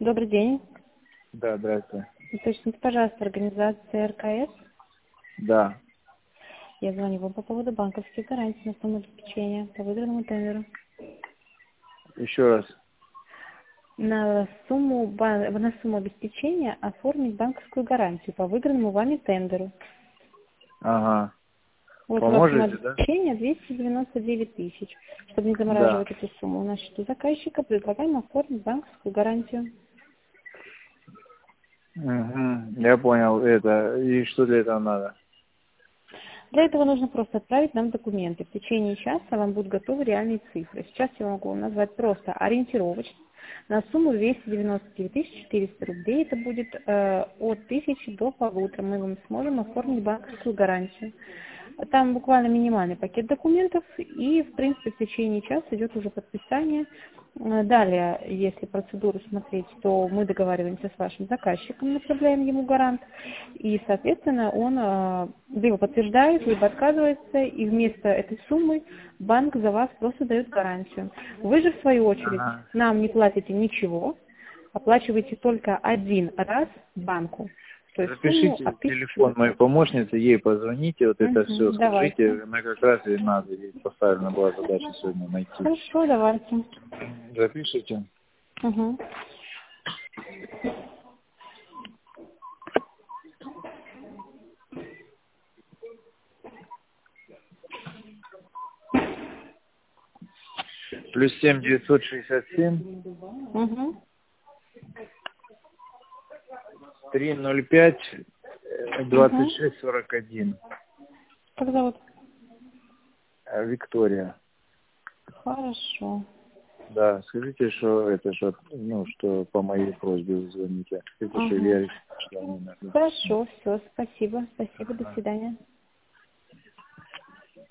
Добрый день. Да, здравствуйте. Уточните, пожалуйста, организация РКС. Да. Я звоню вам по поводу банковских гарантий на сумму обеспечения по выигранному тендеру. Еще раз. На сумму обеспечения оформить банковскую гарантию по выигранному вами тендеру. Ага. Вот у вас сумма Поможете, да? обеспечения 299 тысяч. Чтобы не Да. замораживать эту сумму на счету заказчика, предлагаем оформить банковскую гарантию. Угу. Я понял это. И что для этого надо? Для этого нужно просто отправить нам документы. В течение часа вам будут готовы реальные цифры. Сейчас я могу вам назвать просто ориентировочно на сумму 299 400 рублей. Это будет от 1000 до 1500. Мы вам сможем оформить банковскую гарантию. Там буквально минимальный пакет документов, и, в принципе, в течение часа идет уже подписание. Далее, если процедуру смотреть, то мы договариваемся с вашим заказчиком, направляем ему гарант, и, соответственно, он либо подтверждает, либо отказывается, и вместо этой суммы банк за вас просто дает гарантию. Вы же, в свою очередь, Ага. нам не платите ничего, оплачиваете только один раз банку, то есть сумму Запишите от телефон 1500. моей помощницы, ей позвоните, вот это все Давайте. скажите. Мы как раз и надо, ей поставлена была задача сегодня найти. Хорошо, давайте. Запишите. Угу. +7 967 Угу. 305 Угу. 26 41. Как зовут? Виктория. Хорошо. Да, скажите, что это что, ну, что по моей просьбе вы звоните. Это что Ага. Илья Алексеевич дал номер. Хорошо, все, спасибо. Спасибо, до Ага. свидания.